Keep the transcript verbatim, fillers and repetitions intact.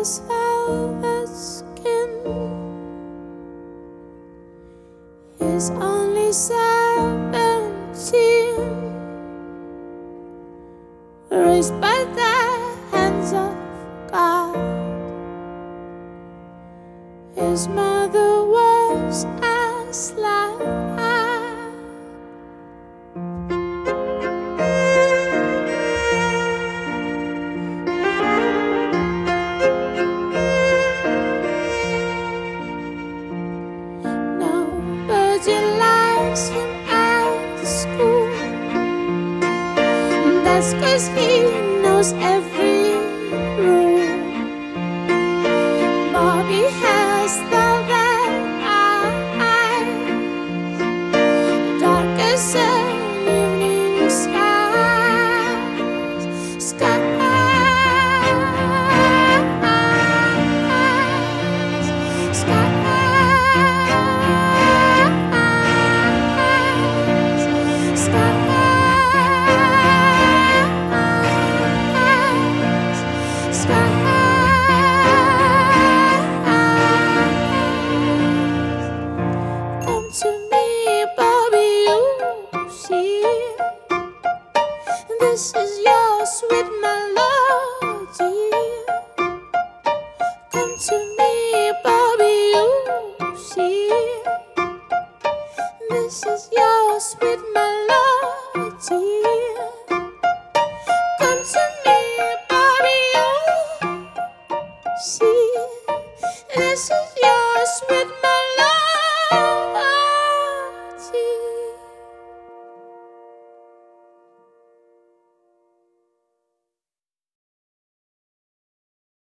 his velvet skin. He's only seventeen, raised by the hands of God. His mother was a slave. Nobody likes him at school. That's 'cause he knows every rule. Bobby has velvet eyes, dark as an evening skies. Skies, skies, skies, skies. Come to me, Bobby, you see, this is your sweet melody. Come to me, Bobby, you see, this is your sweet melody. Come to me, Bobby, you see, this is your sweet